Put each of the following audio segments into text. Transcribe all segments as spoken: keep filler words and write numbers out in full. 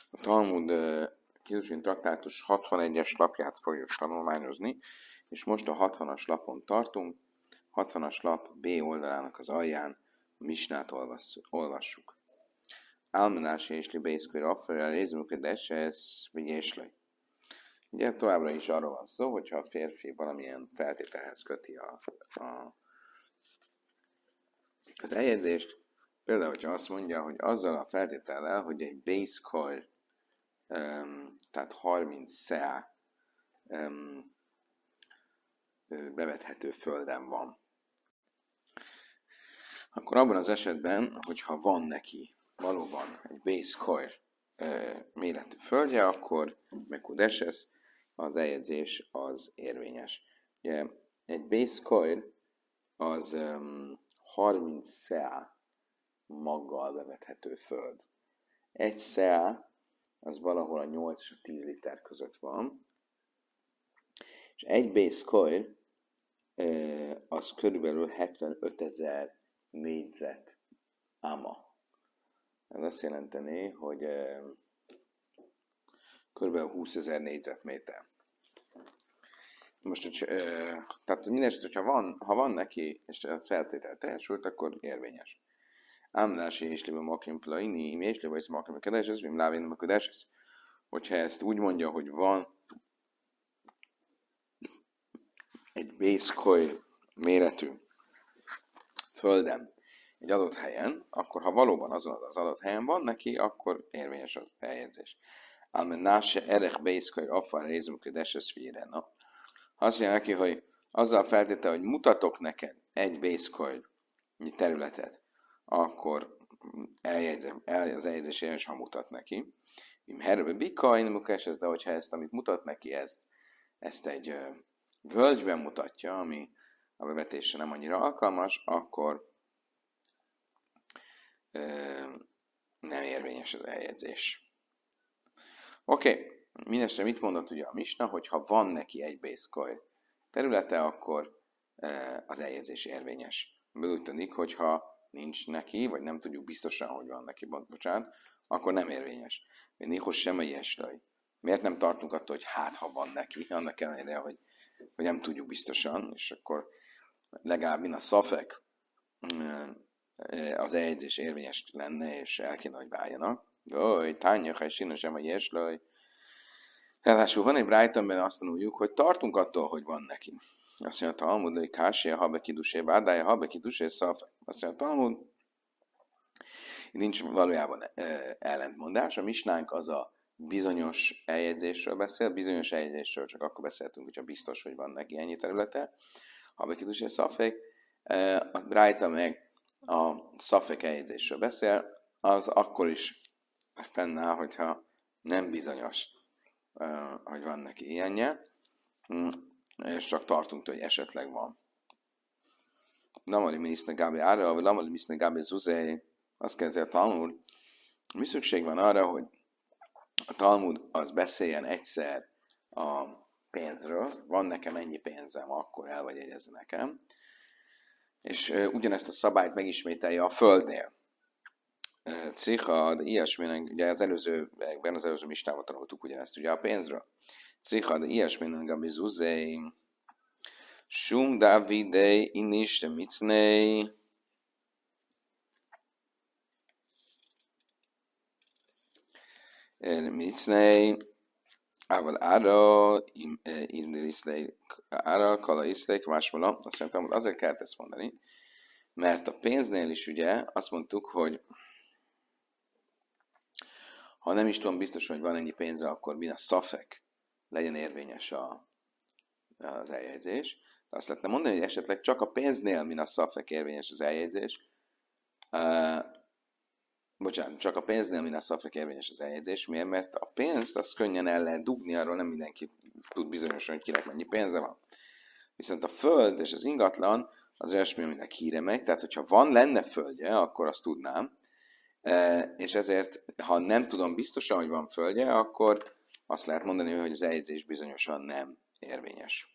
A Talmud uh, Kiddushin traktátus hatvanegyes lapját fogjuk tanulmányozni, és most a hatvanas lapon tartunk. hatvanas lap B oldalának az alján a misnát olvassuk. Álmenási és libészkör affer, részműködés, ez vigyéslej. Ugye továbbra is arról van szó, hogyha a férfi valamilyen feltételhez köti a, a, az eljegyzést, például, hogyha azt mondja, hogy azzal a feltétellel, hogy egy base coil, um, tehát harminc szea um, bevethető földem van, akkor abban az esetben, hogyha van neki valóban egy base coil uh, méretű földje, akkor mekudeses, az eljegyzés az érvényes. Ugye, egy base coil az um, harminc szea maggal bevethető föld. Egy szea az valahol a nyolc és a tíz liter között van, és egy base coil az körülbelül hetvenötezer négyzet ama. Ez azt jelenteni, hogy körülbelül húszezer négyzetméter. Most, hogy, tehát mindesetre, hogyha van, ha van neki, és a feltétel teljesült, akkor érvényes. Ámlási és liba makrim plaini, és liba és makrim kedes, ez vim lávén a kedes. Hogyha ezt úgy mondja, hogy van egy base coil méretű földem egy adott helyen, akkor ha valóban azon az adott helyen van neki, akkor érvényes az eljegyzés. Ámen náse erech base coil affar részm kedes, ez figyelna. Azt mondja neki, hogy azzal feltétel, hogy mutatok neked egy base coil területet, akkor eljegyzem, el, az eljegyzés érvényes, ha mutat neki. Im herbe bika, én de hogyha ezt, amit mutat neki, ezt, ezt egy uh, völgyben mutatja, ami a bevetésre nem annyira alkalmas, akkor uh, nem érvényes az eljegyzés. Oké, okay. Mindestre mit mondott ugye a misna, hogy ha van neki egy base coil területe, akkor uh, az eljegyzés érvényes. Úgy tűnik, hogyha nincs neki, vagy nem tudjuk biztosan, hogy van neki, bocsánat, akkor nem érvényes. Néhos sem a jeslaj. Miért nem tartunk attól, hogy hát, ha van neki, annak ellenére, hogy, hogy nem tudjuk biztosan, és akkor legalább min a szafek az eljegyzés érvényes lenne, és el kéne, hogy váljanak. Oj, tányak, ha sinna sem a jeslaj. Ráadásul van egy brájta, amiben azt tanuljuk, hogy tartunk attól, hogy van neki. Azt mondja a Talmud, hogy kásia, ha bekidusé, bádája, ha bekidusé, szafek. Azt mondja a Talmud, nincs valójában ellentmondás. A misnánk az a bizonyos eljegyzésről beszél, bizonyos eljegyzésről csak akkor beszéltünk, hogyha biztos, hogy van neki ennyi területe. Ha bekidusé, szafek, a brájta meg a szafek eljegyzésről beszél, az akkor is fennáll, hogyha nem bizonyos, hogy van neki ilyenje, és csak tartunk, hogy esetleg van. Lamali miniszne gábi ára, vagy lamali miniszne gábi zuzei, azt kezdje a Talmud, mi szükség van arra, hogy a Talmud az beszéljen egyszer a pénzről, van nekem ennyi pénzem, akkor el vagy jegyezze nekem, és ugyanezt a szabályt megismételje a földnél. Cichad, ilyesminek, ugye az előzőben, az előző mistában tanultuk ugyanezt ugye a pénzről. Cichad, ilyesminek gabi zuzei, Shum Davidei inis de micnei micnei ával ára indiliszleik ára kala iszleik másmala. Azt mondtam, hogy azért kellett ezt mondani, mert a pénznél is ugye azt mondtuk, hogy ha nem is tudom biztos, hogy van ennyi pénze, akkor min a szafek legyen érvényes a, az eljegyzés. De azt lehetne mondani, hogy esetleg csak a pénznél min a szafek érvényes az eljegyzés. Uh, bocsánat, csak a pénznél min a szafek érvényes az eljegyzés. Miért? Mert a pénzt azt könnyen el lehet dugni, arról nem mindenki tud bizonyosan, hogy kinek mennyi pénze van. Viszont a föld és az ingatlan az olyasmi, aminek híre megy. Tehát, hogyha van, lenne földje, akkor azt tudnám. Uh, és ezért, ha nem tudom biztosan, hogy van földje, akkor azt lehet mondani, hogy az eljegyzés bizonyosan nem érvényes.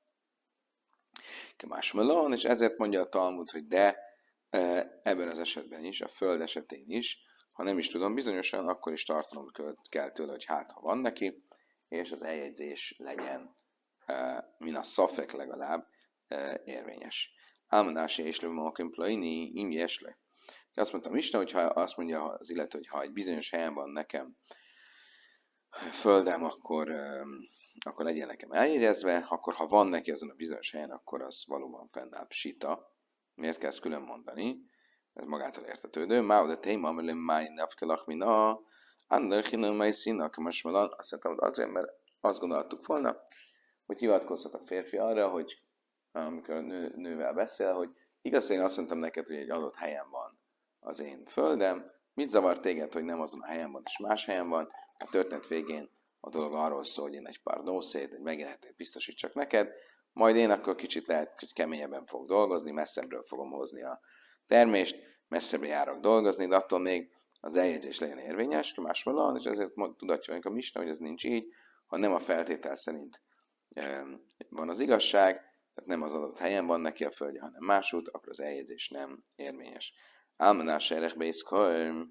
Másmelon, és ezért mondja a Talmud, hogy de ebben az esetben is, a föld esetén is, Ha nem is tudom bizonyosan, akkor is tartanom kell tőle, hogy hát, ha van neki, és az eljegyzés legyen, min a szafek legalább érvényes. Álmodási és lövőmakim plaini, im jesle. Azt mondtam Isten, hogy ha azt mondja az illető, hogy ha egy bizonyos helyen van nekem földem, akkor, akkor legyen nekem eljegyezve, akkor ha van neki azon a bizonyos helyen, akkor az valóban fennáll psita. Miért kell ezt külön mondani? Ez magától értetődő. Máu de téma, mert máj nafkelach mina, andar hinő máj színak, most mondom, azt mondtam, hogy azért, mert azt gondoltuk volna, hogy hivatkozhat a férfi arra, hogy amikor a nő, nővel beszél, hogy igaz, én azt mondtam neked, hogy egy adott helyen van az én földem, mit zavar téged, hogy nem azon a helyen van, és más helyen van, a történet végén a dolog arról szól, hogy én egy pár nószét, egy megélhetőt biztosítsak neked, majd én akkor kicsit lehet, hogy keményebben fogok dolgozni, messzebbről fogom hozni a termést, messzebbre járok dolgozni, de attól még az eljegyzés legyen érvényes, más van, és ezért tudatja a Misna, hogy ez nincs így, ha nem a feltétel szerint van az igazság, tehát nem az adott helyen van neki a földje, hanem másút, akkor az eljegyzés nem érvényes. Álmanás erekbészkajm.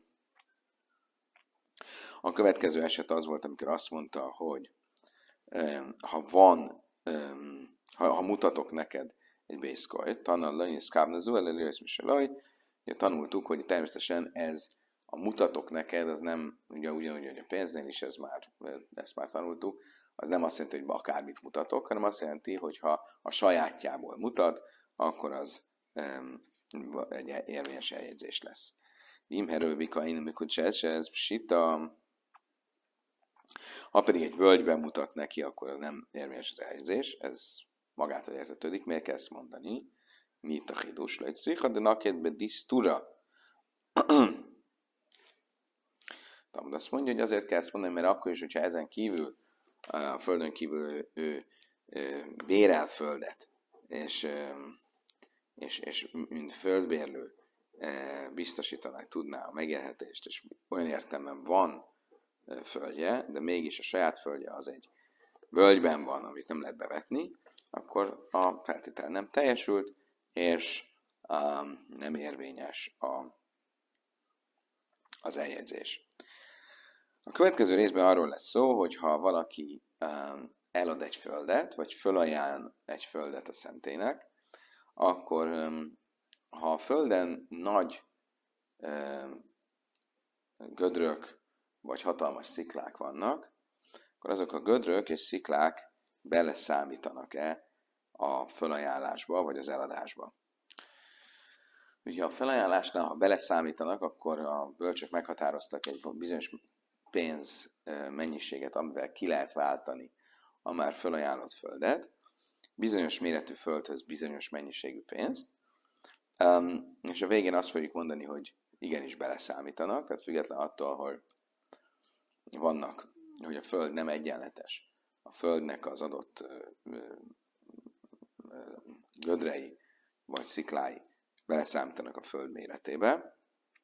A következő eset az volt, amikor azt mondta, hogy ha van, ha, ha mutatok neked egy bészkajt, tanul lany, szkábnazó, előjössz miselaj, tanultuk, hogy természetesen ez a mutatok neked, az nem, ugye ugyanúgy, hogy a pénznél is, ez már, ezt már tanultuk, az nem azt jelenti, hogy akármit mutatok, hanem azt jelenti, hogy ha a sajátjából mutat, akkor az um, egy érvényes eljegyzés lesz. Imherővika, én amikor ez sita, ha pedig egy völgyben mutat neki, akkor nem érvényes az eljegyzés, ez magától értetődik. Miért kell ezt mondani? Mit a hidus lejtszriha, de nakedbe disztura. Talmud azt mondja, hogy azért kell ezt mondani, mert akkor is, hogyha ezen kívül, a földön kívül ő, ő, ő bérel földet, és, és, és mint földbérlő biztosítanak tudná a megélhetést, és olyan értelemben van földje, de mégis a saját földje az egy völgyben van, amit nem lehet bevetni, akkor a feltétel nem teljesült, és um, nem érvényes a, az eljegyzés. A következő részben arról lesz szó, hogy ha valaki um, elad egy földet, vagy fölajánl egy földet a szentélynek, akkor um, ha a földen nagy um, gödrök vagy hatalmas sziklák vannak, akkor azok a gödrök és sziklák beleszámítanak-e a fölajánlásba, vagy az eladásba. Ugye a felajánlásnál, ha beleszámítanak, akkor a bölcsök meghatároztak egy bizonyos pénz mennyiséget, amivel ki lehet váltani a már felajánlott földet, bizonyos méretű földhöz bizonyos mennyiségű pénzt, és a végén azt fogjuk mondani, hogy igenis beleszámítanak, tehát független attól, hogy vannak, hogy a föld nem egyenletes, a földnek az adott gödrei vagy sziklái beleszámítanak a föld méretébe.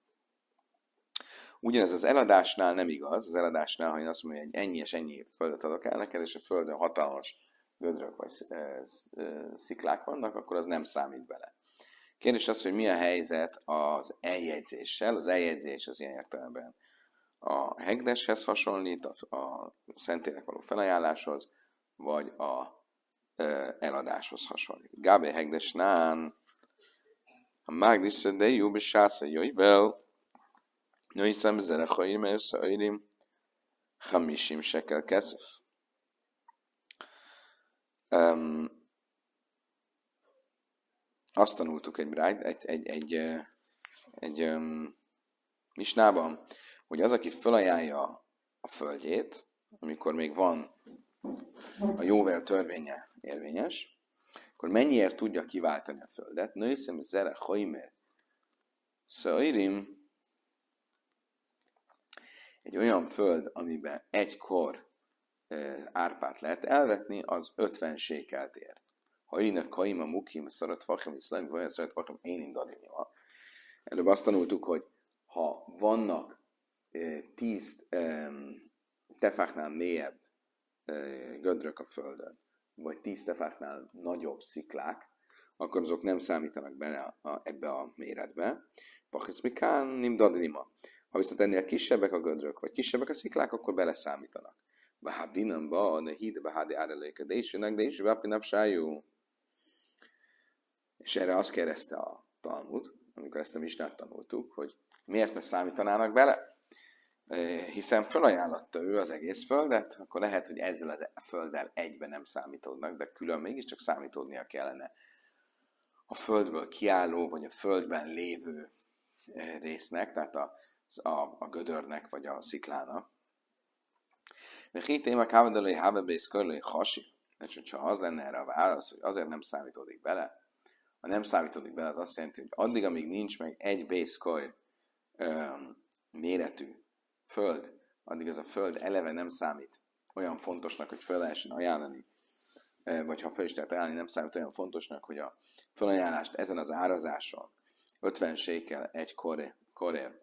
Ugyanez az eladásnál nem igaz. Az eladásnál, ha én azt mondom, hogy ennyi és ennyi földet adok el neked, és a földön hatalmas gödrök vagy sziklák vannak, akkor az nem számít bele. Kérdés az, hogy mi a helyzet az eljegyzéssel. Az eljegyzés az ilyen értelemben a hegdeshez hasonlít, a, a szentélynek való felajánláshoz, vagy a e, eladáshoz hasonlít. Gábé hegdesnán, a mágdis de jobb és sásza jöjjvel, női szemzere haim és szairim, hamisim sekel keszef. Um, azt tanultuk egy brájt, egy, egy, egy, egy, egy um, misnában, hogy az, aki felajánlja a földjét, amikor még van a jóvel törvénye érvényes, akkor mennyiért tudja kiváltani a földet? Nőszem zere hajmer szairim, egy olyan föld, amiben egykor e, árpát lehet elvetni, az ötven sékelt ér. Ha innen kaima mukim, szarat fachim, iszlám, vagy szarat fachim, én indadimja. Előbb azt tanultuk, hogy ha vannak e, tíz e, tefáknál mélyebb e, gödrök a földön, vagy tíz tefáknál nagyobb sziklák, akkor azok nem számítanak bele a, a, ebbe a méretbe. Pachicmikán nim dadrima. Ha viszont ennél kisebbek a gödrök, vagy kisebbek a sziklák, akkor beleszámítanak. Bá vinam ba, ne híd be hádi árelőke, de is jönnek, de is vapinapsájú. És erre azt kérdezte a Talmud, amikor ezt a misnát tanultuk, hogy miért ne számítanának bele? Hiszen felajánlotta ő az egész földet, akkor lehet, hogy ezzel a földdel egyben nem számítódnak, de külön mégiscsak számítódnia kellene a földből kiálló, vagy a földben lévő résznek, tehát a, a, a gödörnek, vagy a sziklának. Mert hitém a kávadalai hábebész körülői hasi, és hogyha az lenne erre a válasz, hogy azért nem számítódik bele, ha nem számítódik bele, az azt jelenti, hogy addig, amíg nincs meg egy bészkoly méretű föld, addig ez a föld eleve nem számít olyan fontosnak, hogy fel lehessen ajánlani, vagy ha fel is lehet ajánlani, nem számít olyan fontosnak, hogy a felajánlást ezen az árazáson ötven sékel egy korér, korér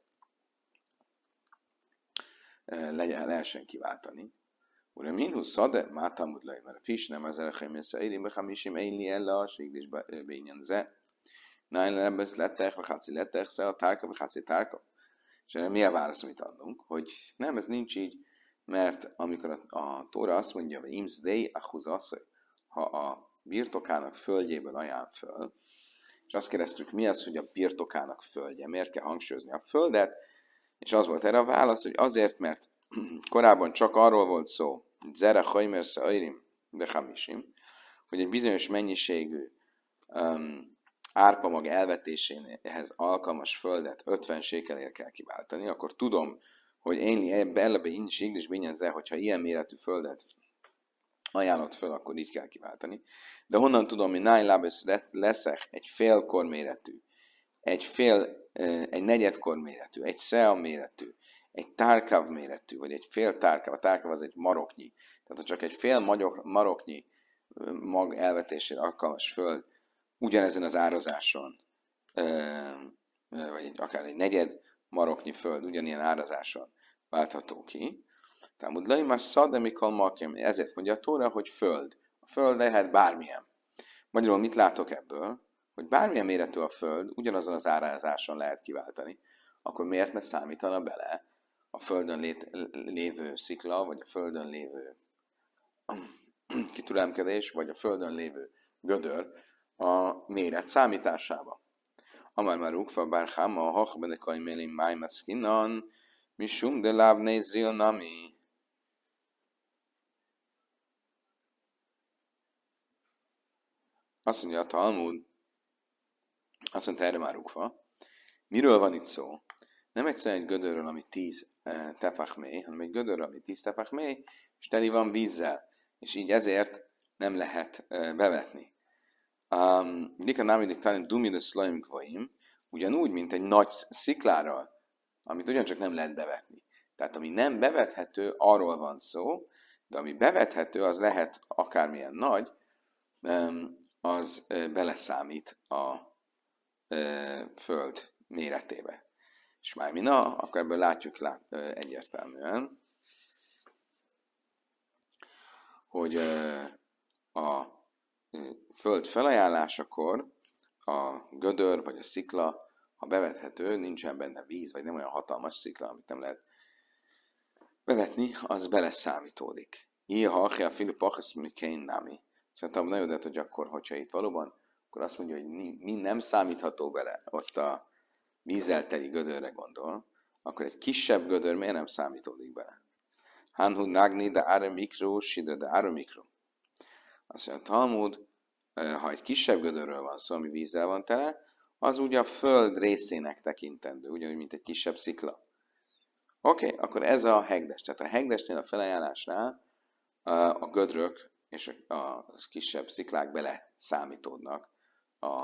legyen, lehessen kiváltani. Ura minhu szade, mátamud lej, mert a fish nem az erechaim össze érim, behamisim éli ella,ségdés bényen ze. Nájn lebesz lettek, vagy háci lettek, szel a tárka, vagy háci tárka. És erre mi a válasz, amit adunk? Hogy nem, ez nincs így, mert amikor a, a Tóra azt mondja, hogy imsz dei ahuz asszony, ha a birtokának földjéből ajánl föl, és azt kérdeztük, mi az, hogy a birtokának földje, miért kell hangsúlyozni a földet, és az volt erre a válasz, hogy azért, mert korábban csak arról volt szó, zere hajmersze airim, de hamisim, hogy egy bizonyos mennyiségű um, árpamag elvetéséhez alkalmas földet ötven sékelért kell kiváltani, akkor tudom, hogy én belebe nincs is bényezze, hogyha ilyen méretű földet ajánlott föl, akkor így kell kiváltani. De honnan tudom, hogy nine lábes leszek egy félkor méretű, egy fél, egy negyedkor méretű, egy szea méretű, egy tárkáv méretű, vagy egy fél tárkáv, a tárkáv az egy maroknyi. Tehát ha csak egy fél maroknyi mag elvetésére alkalmas föld ugyanezen az árazáson, vagy egy, akár egy negyed maroknyi föld ugyanilyen árazáson váltható ki. Talmud lej már szademikal makjem, ezért mondja a Tóra, hogy föld. A föld lehet bármilyen. Magyarul mit látok ebből? Hogy bármilyen méretű a föld, ugyanazon az árazáson lehet kiváltani, akkor miért ne számítana bele a földön lét, lévő szikla, vagy a földön lévő kitüremkedés, vagy a földön lévő gödör a méret számításába. Amar már rúgva bár háma a hachbenekai mélim májmaszkinan, misum de láb nézril nami. Azt mondja a Talmud, azt mondta erre már rúgva, miről van itt szó? Nem egyszerűen egy gödörről, ami tíz e, tefach mély, hanem egy gödörről, ami tíz tefach mély, és teli van vízzel, és így ezért nem lehet e, bevetni. Dika námidik talán dumi de szlaim kvaim, ugyanúgy, mint egy nagy szikláról, amit ugyancsak nem lehet bevetni. Tehát ami nem bevethető, arról van szó, de ami bevethető, az lehet akármilyen nagy, az beleszámít a föld méretébe. És már mi na, akkor ebből látjuk lát, egyértelműen, hogy a föld felajánlásakor a gödör vagy a szikla, ha bevethető, nincsen benne víz, vagy nem olyan hatalmas szikla, amit nem lehet bevetni, az beleszámítódik. Iha, ha a Filip Achasz Mikén Nami. Szerintem nagyon jó, hogy akkor, hogyha itt valóban, akkor azt mondja, hogy mi nem számítható bele, ott a vízzel teli gödörre gondol, akkor egy kisebb gödör miért nem számítódik bele? Hanhu nagni de ára mikro, sida de ára mikro. Azt mondja, a Talmud, ha egy kisebb gödörről van szó, ami vízzel van tele, az ugye a föld részének tekintendő, ugyanúgy, mint egy kisebb szikla. Oké, okay, akkor ez a hegdes. Tehát a hegdesnél, a felajánlásnál a gödrök és a kisebb sziklák bele számítódnak a,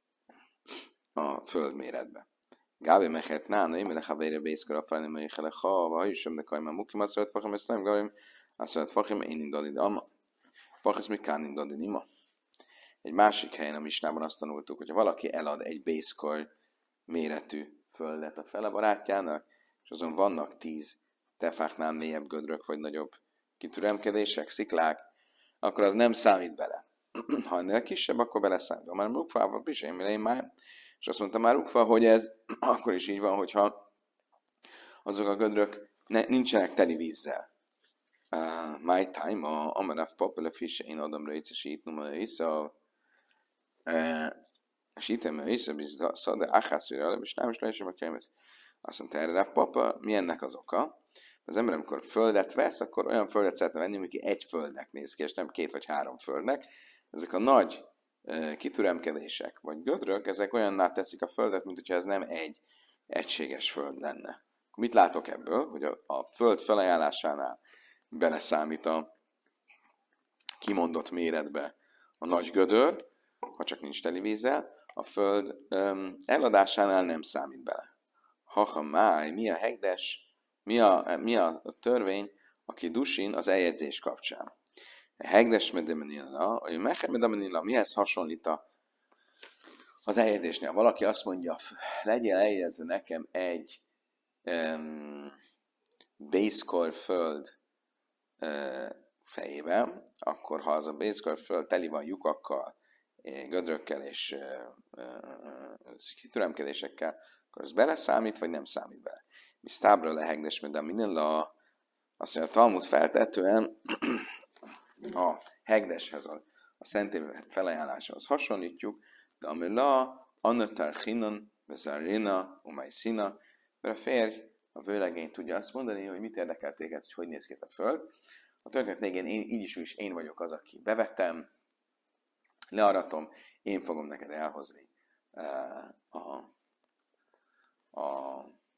a földméretbe. Gábi mehet nána, én meleg havére bészkor a felni melyikele ha, vagy is sem nekaj már mukim, azt szeret fachim, ezt nem gábim, azt szeret fachim, én indalid ama. Fachisz mikán indalid ima. Egy másik helyen a misnában azt tanultuk, hogy ha valaki elad egy bészkor méretű földet a fele barátjának, és azon vannak tíz tefáknál mélyebb gödrök, vagy nagyobb kitüremkedések, sziklák, akkor az nem számít bele. Ha ennél kisebb, akkor beleszámít. Már rukfával pisén, én már. És azt mondta már rukfa, hogy ez akkor is így van, hogyha azok a gödrök ne, nincsenek teli vízzel. Uh, my time, a Amaraf Papele Fische, én adom rá ígyesít, numara vissza, sítem vissza, bizony, de áhászvére alap, és nem is lehessen a kémez. Azt mondta erre Rav Papa, mi ennek az oka? Az ember, amikor földet vesz, akkor olyan földet szeretne venni, ami egy földnek néz ki, és nem két vagy három földnek. Ezek a nagy e, kitüremkedések, vagy gödrök, ezek olyanná teszik a földet, mint hogyha ez nem egy egységes föld lenne. Mit látok ebből? Hogy a, a föld felajánlásánál beleszámít a kimondott méretbe a nagy gödör, ha csak nincs teli vízzel, a föld um, eladásánál nem számít bele. Ha máj, mi a hegdes, mi a, mi a törvény, aki dusin az eljegyzés kapcsán. A hegdes medemenilla, a mecher medemenilla, mihez hasonlít az eljegyzésnél? Valaki azt mondja, legyél eljegyezve nekem egy um, bészkor föld uh, fejében, akkor ha az a bészkor föld teli van lyukakkal, gödrökkel és kitüremkedésekkel, akkor az beleszámít, vagy nem számít bele. Mi sztábra lehegdes, mint a minilla, azt mondja, a Talmud feltetően a hegdeshez, a, a szentély felajánláshoz hasonlítjuk, de ami la, annatar chinon, vezarina, umay szina, mert a férj, a vőlegény tudja azt mondani, hogy mit érdekel téged, hogy hogy néz ki ez a föld. A történet végén én, így is, is én vagyok az, aki bevettem, learatom, én fogom neked elhozni uh, a, a,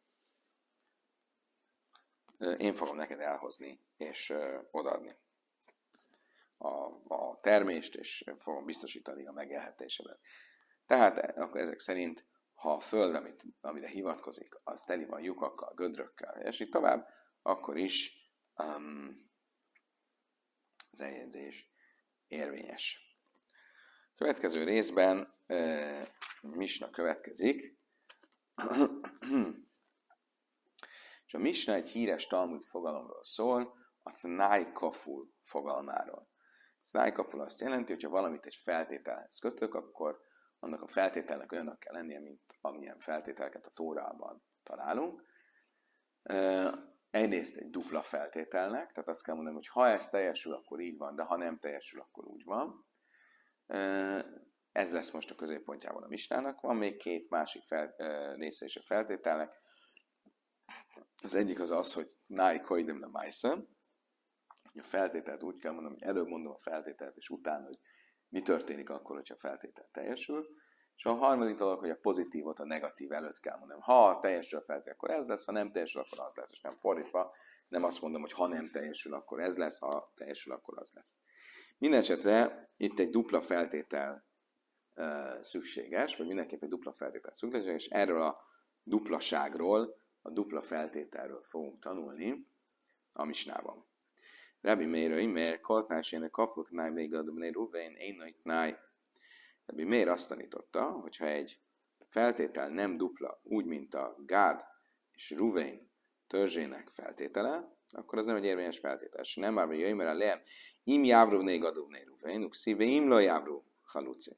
uh, én fogom neked elhozni és uh, odaadni a, a termést, és fogom biztosítani a megélhetésedet. Tehát akkor ezek szerint, ha a föld, amit, amire hivatkozik, az teli van lyukakkal, gödrökkel, és így tovább, akkor is um, az eljegyzés érvényes. Következő részben e, Misna következik, és a Misna egy híres Talmud fogalomról szól, a Tnai Kaful fogalmáról. A Tnai Kaful azt jelenti, hogy ha valamit egy feltételhez kötök, akkor annak a feltételnek olyannak kell lennie, mint amilyen feltételeket a Tórában találunk. E, egyrészt egy dupla feltételnek, tehát azt kell mondani, hogy ha ez teljesül, akkor így van, de ha nem teljesül, akkor úgy van. Ez lesz most a középpontjában a misnának. Van még két másik fel, része is a feltételnek. Az egyik az az, hogy náj koidem le májszem. A feltételt úgy kell mondanom, hogy előbb mondom a feltételt, és utána, hogy mi történik akkor, hogyha a feltétel teljesül. És a harmadik dolog, hogy a pozitívot a negatív előtt kell mondanom. Ha teljesül a feltétel, akkor ez lesz, ha nem teljesül, akkor az lesz, és nem fordítva. Nem azt mondom, hogy ha nem teljesül, akkor ez lesz, ha teljesül, akkor az lesz. Mindenesetre itt egy dupla feltétel uh, szükséges, vagy mindenképp egy dupla feltétel szükséges, és erről a duplaságról, a dupla feltételről fogunk tanulni a misnában. Rabbi Meir Imer, Koltnásének Kafuknáj, még a Dubné Ruvein, Énaitnáj. Rabbi Meir azt tanította, hogy ha egy feltétel nem dupla, úgy, mint a Gád és Ruvein törzsének feltétele, akkor az nem egy érvényes feltétel. És nem már, hogy jöjj, mert a leem, im jávru négadubné Ruvein, ukszíve im lo jávru haluci.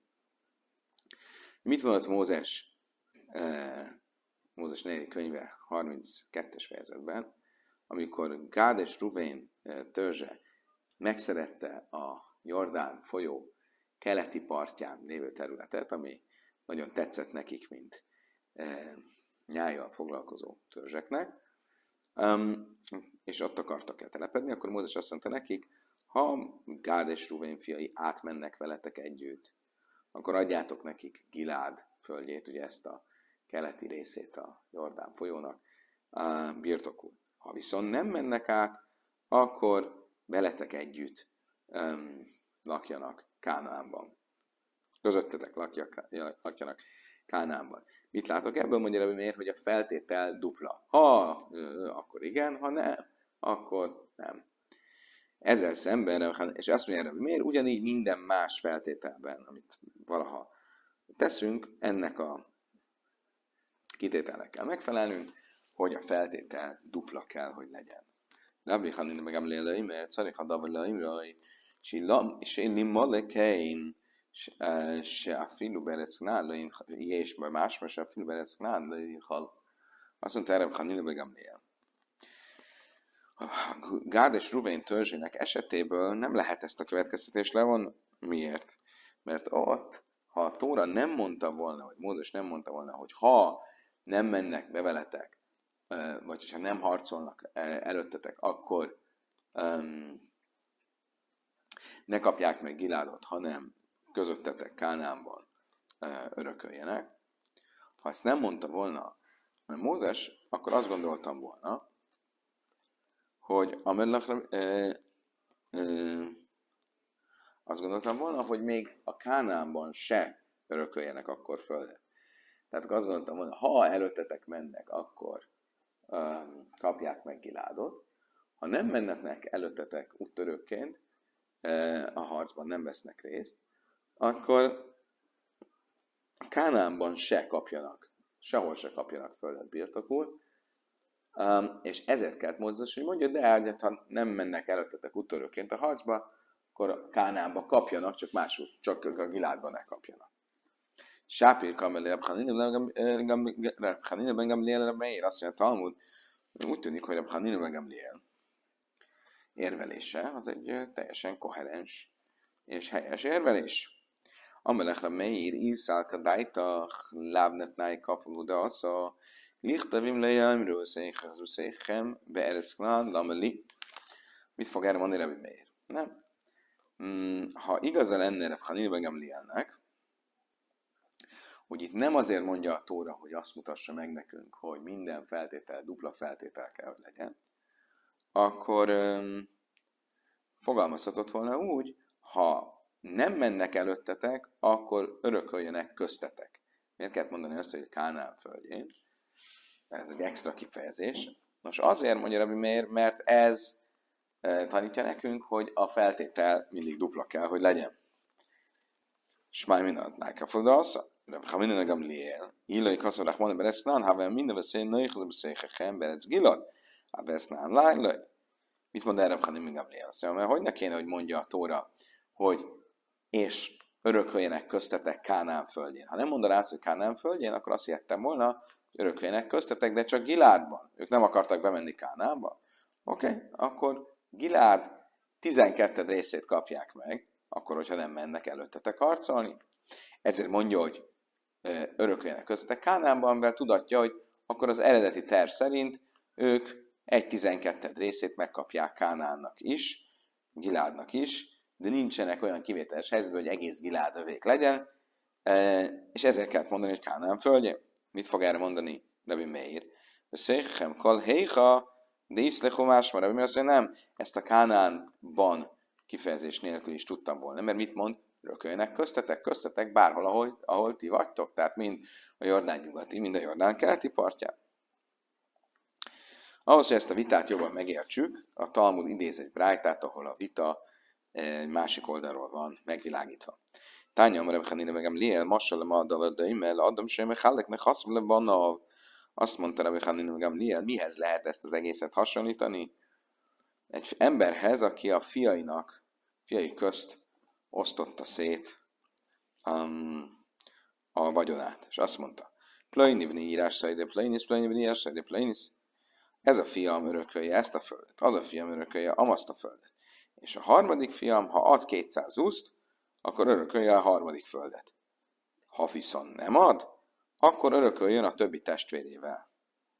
Mit mondott Mózes, eh, Mózes negyedik könyve harminckettes fejezetben, amikor Gád és Ruvein eh, törzse megszerette a Jordán folyó keleti partján lévő területet, ami nagyon tetszett nekik, mint eh, nyájjal foglalkozó törzseknek, um, és ott akartak letelepedni, akkor Mózes azt mondta nekik, ha Gád és Ruvein fiai átmennek veletek együtt, akkor adjátok nekik Gilád földjét, ugye ezt a keleti részét a Jordán folyónak uh, birtokul. Ha viszont nem mennek át, akkor veletek együtt um, lakjanak Kánaánban. Közöttetek lakjak, lakjanak Kánaánban. Mit látok ebből? Mondja Rabbi Meir, hogy a feltétel dupla. Ha, akkor igen, ha nem, akkor nem. Ezzel szemben, és azt mondja Rabbi Meir, ugyanígy minden más feltételben, amit valaha teszünk, ennek a kitételnek kell megfelelnünk, hogy a feltétel dupla kell, hogy legyen. Rabbi Hanina meg emlélői, mert szarika davalőimrai, és én limalekein, se a filu berecknálőin, és más, se a filu berecknálőin hal. Azt mondta Rabbi Hanina meg emlélői. Gád és Ruvén törzsének esetéből nem lehet ezt a következtetést levonni. Miért? Mert ott, ha a Tóra nem mondta volna, vagy Mózes nem mondta volna, hogy ha nem mennek be veletek, vagy ha nem harcolnak előttetek, akkor um, ne kapják meg Giládot, hanem közöttetek Kánánban uh, örököljenek. Ha ezt nem mondta volna Mózes, akkor azt gondoltam volna, hogy a mellakra, e, e, azt gondoltam volna, hogy még a Kánánban se örököljenek akkor földet. Tehát azt gondoltam volna, ha előttetek mennek, akkor um, kapják meg Giládot. Ha nem mennek előttetek úttörőkként, e, a harcban nem vesznek részt, akkor Kánánban se kapjanak, sehol se kapjanak földet birtokul, Um, és ezért kellett Mózes, hogy mondja, de hát, ha nem mennek előttetek úttörőként a harcba, akkor Kánánba kapjanak, csak máshol, csak a Giládban ne kapjanak. Sápír Kameli Rabchanina ben Gamliel Meir, azt mondja Talmud, úgy tűnik, hogy Rabchanina ben Gamliel érvelése az egy teljesen koherens és helyes érvelés. Amelechra Meir, Iszálka Dájtach, Lábnetnáj Kafaluda, assza, Lichtavim lejámról székhez székhem, beerecknán, lameli. Mit fog erre mondani Rabbi Meir? Nem. Hmm, ha igaza lenne Rabchanina ben Gamlielnek, hogy itt nem azért mondja a Tóra, hogy azt mutassa meg nekünk, hogy minden feltétel, dupla feltétel kell, hogy legyen, akkor um, fogalmazhatott volna úgy, ha nem mennek előttetek, akkor örököljenek köztetek. Miért kellett mondani azt, hogy Kánán földjén? Ez egy extra kifejezés. Nos, azért mondja Rabbi Meir, mert ez e, tanítja nekünk, hogy a feltétel mindig dupla kell, hogy legyen. Smáj mindent nájkafodalsz, Rabchanina Gamliel, Illai kaszolach mondja, beresztnán, ha vel minden veszély nőjük, az a beszélyhechem, berec gilad, ha beszélnán lájlaj. Mit mond erre Rabchanina Gamliel? Szóval, mert hogy ne kéne, hogy mondja a Tóra, hogy és örököljenek köztetek Kánán földjén. Ha nem mondaná azt, hogy Kánán földjén, akkor azt hihettem volna, örököljenek köztetek, de csak Giládban. Ők nem akartak bemenni Kánánba. Oké, okay? Akkor Gilád tizenketted részét kapják meg, akkor, hogyha nem mennek előttetek harcolni. Ezért mondja, hogy örököljenek köztetek Kánánban, mert tudatja, hogy akkor az eredeti terv szerint ők egy tizenketted részét megkapják Kánánnak is, Giládnak is, de nincsenek olyan kivételes helyzetben, hogy egész Gilád övék legyen, és ezért kellett mondani, hogy Kánán földje. Mit fog erre mondani Rabbi Meir? Széchem kal héha, de iszlechó másmar. Rabbi Meir azt mondja, nem, ezt a Kánánban kifejezés nélkül is tudtam volna. Mert mit mond? Örököljenek köztetek, köztetek bárhol, ahol, ahol ti vagytok. Tehát mind a Jordán nyugati, mind a Jordán keleti partján. Ahhoz, hogy ezt a vitát jobban megértsük, a Talmud idéz egy brájtát, ahol a vita egy másik oldalról van megvilágítva. Tánya Amar Rabchanina ben Gamliel, Massal a Davadaimel, Adam sem Chaleknek haszmle van. Azt mondta Rabchanina ben Gamliel, mihez lehet ezt az egészet hasonlítani? Egy emberhez, aki a fiainak, fiai közt osztotta szét um, a vagyonát. És azt mondta, Plainibni írás szajde plainis, Plainibni írás szajde plainis. Ez a fiam örökölje ezt a földet, az a fiam örökölje amazt a földet. És a harmadik fiam, ha ad kétszáz úszt, akkor örökölje a harmadik földet. Ha viszont nem ad, akkor örököljön a többi testvérével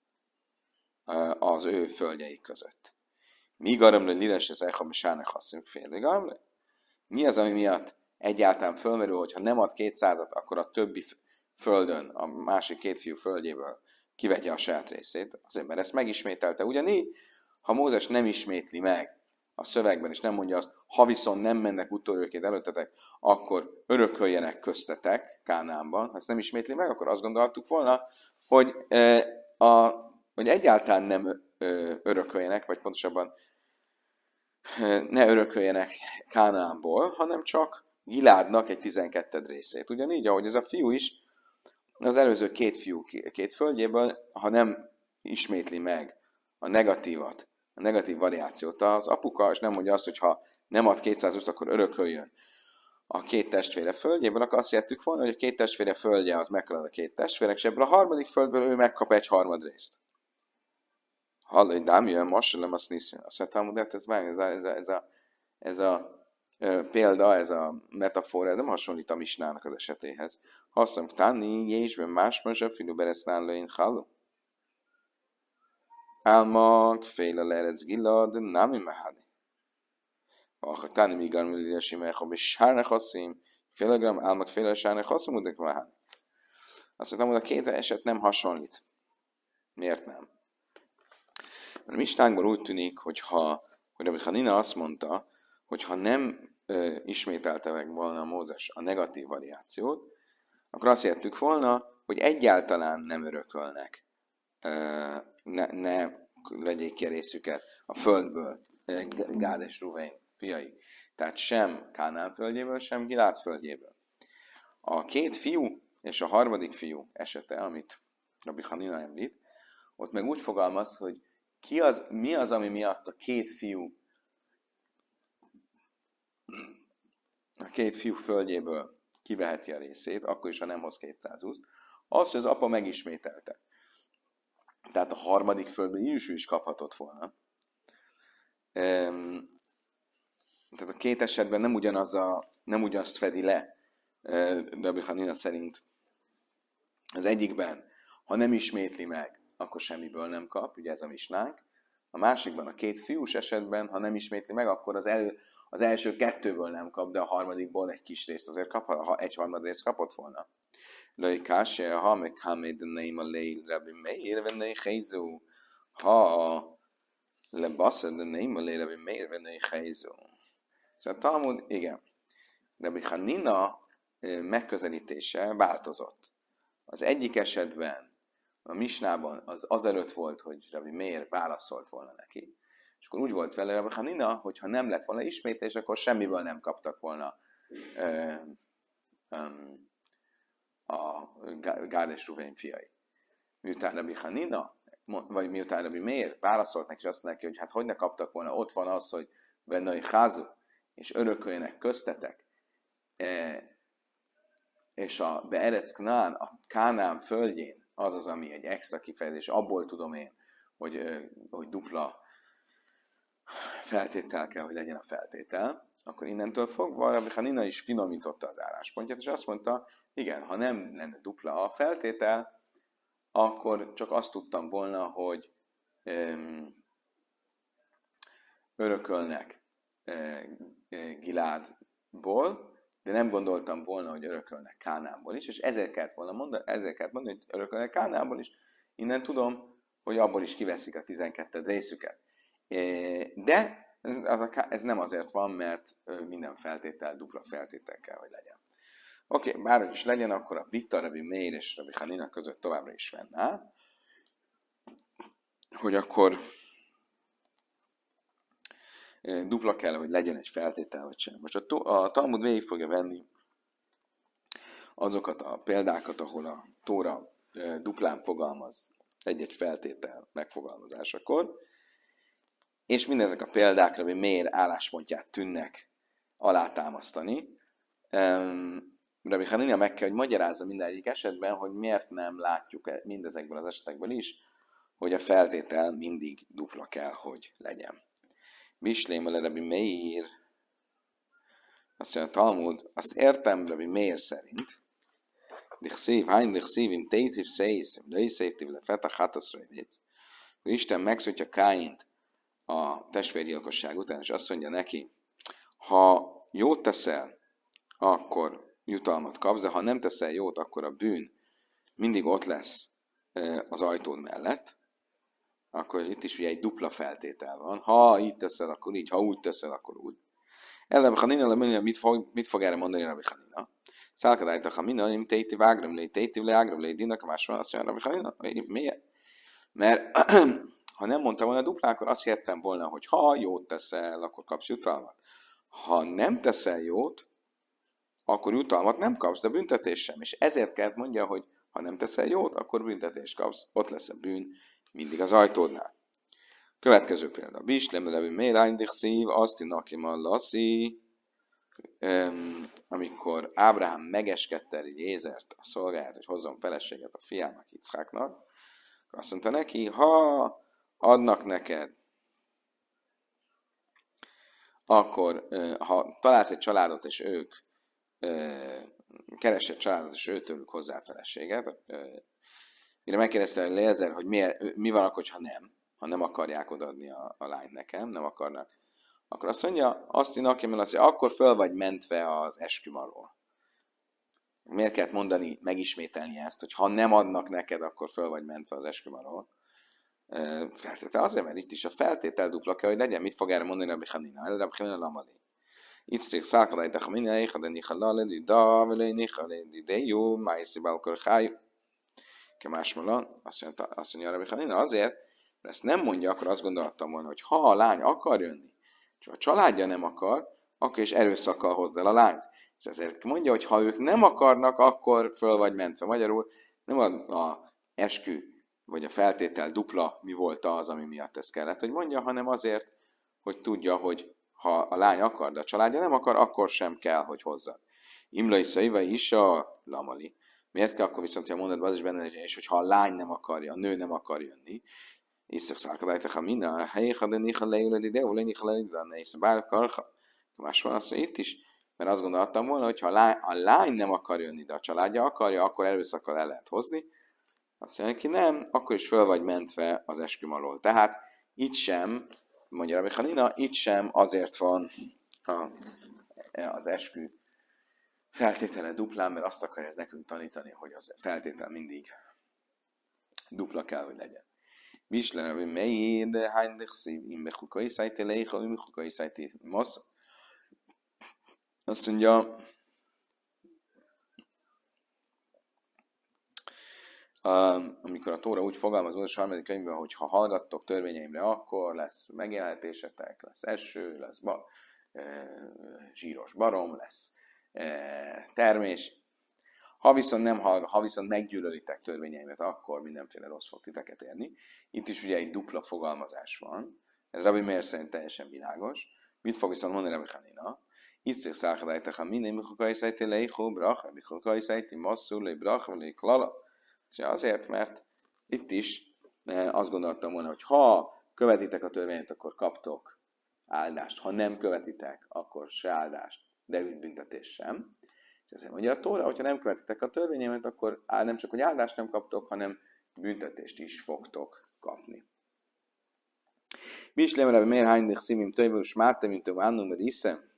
az ő földjeik között. Mi garamle lides ez elham sánek haszunk félig. Mi az, ami miatt egyáltalán fölmerül, hogy ha nem ad kétszázat, akkor a többi földön, a másik két fiú földjéből kivegye a saját részét. Azért, mert ezt megismételte. Ugyanígy, ha Mózes nem ismétli meg a szövegben, és nem mondja azt, ha viszont nem mennek utolérőként előttetek, akkor örököljenek köztetek Kánánban. Ha ezt nem ismétli meg, akkor azt gondoltuk volna, hogy, e, a, hogy egyáltalán nem örököljenek, vagy pontosabban ne örököljenek Kánánból, hanem csak Giládnak egy tizenketted részét. Ugyanígy, ahogy ez a fiú is, az előző két fiú két földjéből, ha nem ismétli meg a negatívat, a negatív variációt az apuka, és nem mondja azt, hogy ha nem ad kétszáz, akkor örököljön a két testvére földjéből, akkor azt hittük volna, hogy a két testvére földje az meghalad a két testvérek, és ebből a harmadik földből ő megkap egy harmad részt. Hallaj, dámjön, maselem, azt niszin. Azt mondtam, de ez már ez a, ez a, ez a, ez a e, példa, ez a metafora, ez nem hasonlít a misnának az esetéhez. Haszom tanni, jésben másban se filu beresztán lőjén halló. Álmak, féle lerec gilad, nami mehani. Ha tanni, míg a műlődési mechab, és sárne haszim, féle gram, álmak, féle sárne haszim, udek mehani. Azt mondtam, hogy a két eset nem hasonlít. Miért nem? Mert a misnánkban úgy tűnik, hogyha, hogy Rabbi Hanina azt mondta, hogy ha nem ö, ismételte meg volna a Mózes a negatív variációt, akkor azt értük volna, hogy egyáltalán nem örökölnek, ö, ne, ne vegyék ki a részüket a földből, Gád és Ruvén fiai. Tehát sem Kánán földjéből, sem Gilád földjéből. A két fiú és a harmadik fiú esete, amit Rabbi Hanina említ, ott meg úgy fogalmaz, hogy ki az, mi az, ami miatt a két fiú a két fiú földjéből kiveheti a részét, akkor is, ha nem hoz kétszázhúsz, az, hogy az apa megismételte. Tehát a harmadik földből is ő is kaphatott volna. Ehm, tehát a két esetben nem ugyanaz a, nem ugyanazt fedi le, Rabbi Hanina szerint. Az egyikben, ha nem ismétli meg, akkor semmiből nem kap, ugye ez a misnánk. A másikban, a két fiús esetben, ha nem ismétli meg, akkor az, el, az első kettőből nem kap, de a harmadikból egy kis részt azért kap, ha egy harmad részt kapott volna. Lőj káse, ha meg haméd neim a leil, Rabbi Meir, vennei helyzó. Ha lebasszad neim a leil, Rabbi Meir, vennei helyzó. Szóval a Talmud, igen. Rabbi Hanina megközelítése változott. Az egyik esetben, a misnában az azelőtt volt, hogy Rabbi Meir válaszolt volna neki. És akkor úgy volt vele Rabbi Hanina, hogy ha nem lett volna ismétlés, akkor semmiből nem kaptak volna ö, ö, a Gád és Ruvén fiai. Miután Rabbi Hanina, vagy miután Rabbi Meir válaszolt neki, és azt mondta neki, hogy hát hogy ne kaptak volna, ott van az, hogy Vennai Házu, és örököljenek köztetek, e, és a Beerec Knán, a Kánán földjén, az az, ami egy extra kifejezés, abból tudom én, hogy, hogy dupla feltétel kell, hogy legyen a feltétel, akkor innentől fogva Rabbi Hanina is finomította az álláspontját, és azt mondta, igen, ha nem lenne dupla a feltétel, akkor csak azt tudtam volna, hogy um, örökölnek uh, Giládból, de nem gondoltam volna, hogy örökölnek Kánából is, és ezért kellett volna mondani, ezért kellett mondani, hogy örökölnek Kánából is. Innen tudom, hogy abból is kiveszik a tizenketted részüket. De az a, ez nem azért van, mert minden feltétel dupla feltétel kell, hogy legyen. Oké, okay, bárhogy is legyen, akkor a vita Rabbi Meir és Rabbi Hanina között továbbra is fennáll, hogy akkor dupla kell, hogy legyen egy feltétel, vagy sem. Most a, a Talmud végig fogja venni azokat a példákat, ahol a Tóra duplán fogalmaz egy-egy feltétel megfogalmazásakor, és mindezek a példák Rabbi Meir álláspontját tűnnek alátámasztani. Rabbi Hanina meg kell, hogy magyarázza minden egyik esetben, hogy miért nem látjuk mindezekből az esetekből is, hogy a feltétel mindig dupla kell, hogy legyen. Bislém a Rabbi Meir, azt mondja a Talmud, azt értem Rabbi Meir szerint, Dichszív, hány dichszívim, tétív szész, lőszétív, lefetach, hátaszrajvéc. Isten megszólítja Káint a testvérgyilkosság után, és azt mondja neki, ha jót teszel, akkor jutalmat kapsz, de ha nem teszel jót, akkor a bűn mindig ott lesz az ajtód mellett, akkor itt is ugye egy dupla feltétel van. Ha így teszel, akkor így, ha úgy teszel, akkor úgy. Ellen Hanina lemondja, mit fog, mit fog erre mondani Rabbi Hanina? Szálkadájta Hanina, im téti vágram lé, téti le, ágram lé, dinnak, a másosan azt mondja Rabbi Hanina, miért? Mert ha nem mondtam volna duplá, akkor azt hihettem volna, hogy ha jót teszel, akkor kapsz jutalmat. Ha nem teszel jót, akkor jutalmat nem kapsz, de büntetés sem. És ezért kellett mondja, hogy ha nem teszel jót, akkor büntetést kapsz. Ott lesz a bűn mindig az ajtódnál. Következő példa. Bislem Rabbi Meir Eindig szív, azt inakim lassi, amikor Ábrahám megeskedte Jézert, a szolgáját, hogy hozzon feleséget a fiának, Icháknak, azt mondta neki, ha adnak neked, akkor ha találsz egy családot, és ők keres egy családot, és őtőlük hozzá feleséget, mire megkérdezte a Lézer, hogy mi, mi van akkor, ha nem, ha nem akarják odaadni a, a lányt nekem, nem akarnak, akkor azt mondja, azt én aki azt mondja, akkor föl vagy mentve az esküm alól. Miért kellett mondani, megismételni ezt, hogy ha nem adnak neked, akkor föl vagy mentve az esküm alól? Feltétel azért, mert itt is a feltétel dupla kell, hogy legyen. Mit fog erre mondani Rabbi Hanina? Rabbi Hanina lamali. Itt szték szálkadaj techamina, éjjel nihalale, di da, vele nihalale, di de jó, májszi balkor háj. Kemásmalan, azt mondja, azt mondja Rabbi Hanina, azért, mert ezt nem mondja, akkor azt gondoltam volna, hogy ha a lány akar jönni, csak a családja nem akar, akkor is erőszakkal hozd el a lányt. És ezért mondja, hogy ha ők nem akarnak, akkor föl vagy mentve. Magyarul nem a, a eskü, vagy a feltétel dupla mi volt az, ami miatt ez kellett, hogy mondja, hanem azért, hogy tudja, hogy ha a lány akar, de a családja nem akar, akkor sem kell, hogy hozzad. Imlai szaiva is a lamali. Miért kell akkor viszont, ha a mondatban az is benne, és hogyha a lány nem akarja, a nő nem akar jönni, iszak szálkadájtek a minna, helyéha, de niha leüled ide, vagy niha leüled ide, ne iszak bálkarha. Más van azt, hogy itt is, mert azt gondoltam volna, hogy ha a lány, a lány nem akar jönni, de a családja akarja, akkor erőszakkal el lehet hozni. Azt mondja ki nem, akkor is föl vagy mentve az esküm alól. Tehát itt sem, mondja Rabbi Hanina, itt sem azért van a, az eskü feltétele duplán, mert azt akarja ez nekünk tanítani, hogy az feltétel mindig dupla kell, hogy legyen. Bislen, Rabbi Meir, de hánydik szív, imbechukai szájté leiha, imbechukai szájté masz. Azt mondja, Um, amikor a Tóra úgy fogalmaz a harmadik könyvben, hogy ha hallgattok törvényeimre, akkor lesz megjelenítésetek, lesz eső, lesz ba, e, zsíros barom, lesz e, termés. Ha viszont, nem hallgat, ha viszont meggyűlölitek törvényeimet, akkor mindenféle rossz fog titeket érni. Itt is ugye egy dupla fogalmazás van. Ez Rabbi Meir szerint teljesen világos. Mit fog viszont mondani Rabbi Hanina? Isztrik szálkadájtek, ha minden michukai szájté leichó, brach, michukai szájté masszú, lej brach, lej klala. Azért, mert itt is azt gondoltam volna, hogy ha követitek a törvényt, akkor kaptok áldást. Ha nem követitek, akkor se áldást, de büntetés sem. És ezért mondja a Tóra, hogyha nem követitek a törvényemet, akkor nem csak, hogy áldást nem kaptok, hanem büntetést is fogtok kapni. Bislem Rabbi Meir hánydik szimim töjvő, s mátem, mint több annum, mert iszem.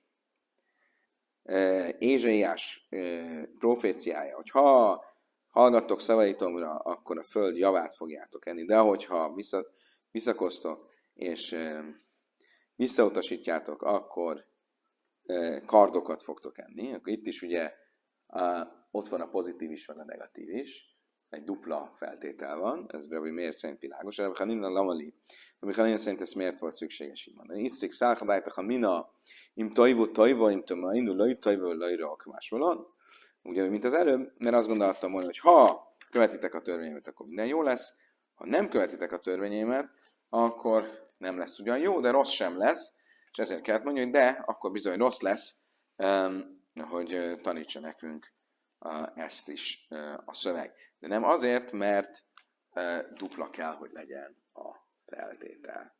Ézsaiás proféciája, hogy ha hallgattok szavaitomra, akkor a föld javát fogjátok enni. De hogyha vissza, visszakoztok és e, visszautasítjátok, akkor e, kardokat fogtok enni. Akkor itt is ugye a, ott van a pozitív is, van a negatív is. Egy dupla feltétel van. Ez Rabbi Meir szerint világos. Rabbi Hanina lamali. Rabbi Hanina szerint ezt miért volt szükséges így mondani? Isztrik szálkadájtak a mina, im tajvó tajva, im tomainu, laj tajva, lajra, akmásvalon. Ugyanúgy, mint az előbb, mert azt gondoltam volna, hogy ha követitek a törvényemet, akkor minden jó lesz. Ha nem követitek a törvényemet, akkor nem lesz ugyan jó, de rossz sem lesz. És ezért kellett mondani, hogy de, akkor bizony rossz lesz, hogy tanítsa nekünk ezt is a szöveg. De nem azért, mert dupla kell, hogy legyen a feltétel.